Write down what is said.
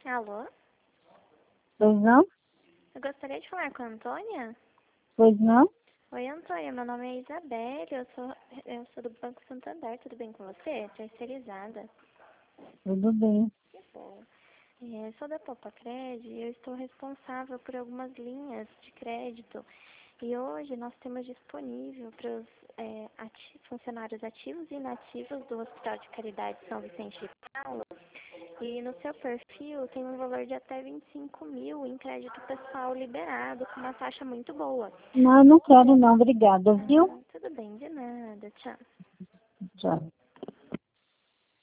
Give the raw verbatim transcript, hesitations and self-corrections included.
Alô? Pois não? Eu gostaria de falar com a Antônia. Pois não? Oi, Antônia. Meu nome é Isabelle. Eu sou, eu sou do Banco Santander. Tudo bem com você? Terceirizada. Tudo bem. Que bom. É, sou da Popacred e eu estou responsável por algumas linhas de crédito. E hoje nós temos disponível para os é, ati- funcionários ativos e inativos do Hospital de Caridade São Vicente de Paulo. E no seu perfil tem um valor de até vinte e cinco mil em crédito pessoal liberado, com uma taxa muito boa. Não, eu não quero não, obrigada, viu? Ah, tudo bem, de nada. Tchau. Tchau.